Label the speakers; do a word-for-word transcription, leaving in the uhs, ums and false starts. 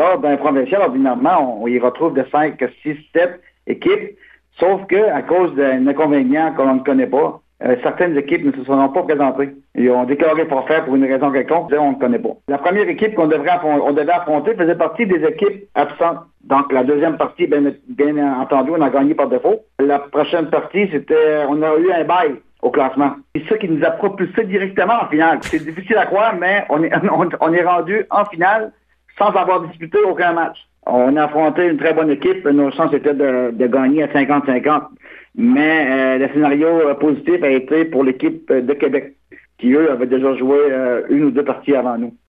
Speaker 1: Lors d'un provincial, ordinairement, on, on y retrouve de cinq, six, sept équipes, sauf que à cause d'un inconvénient qu'on ne connaît pas, euh, certaines équipes ne se sont pas présentées. Ils ont déclaré forfait pour une raison quelconque, on ne connaît pas. La première équipe qu'on devrait on devait affronter faisait partie des équipes absentes. Donc la deuxième partie, bien, bien entendu, on a gagné par défaut. La prochaine partie, c'était on a eu un bail au classement. C'est ça qui nous a propulsés directement en finale. C'est difficile à croire, mais on est, on, on est rendu en finale sans avoir disputé aucun match. On a affronté une très bonne équipe. Nos chances étaient de, de gagner à cinquante cinquante. Mais euh, le scénario euh, positif a été pour l'équipe de Québec, qui, eux, avaient déjà joué euh, une ou deux parties avant nous.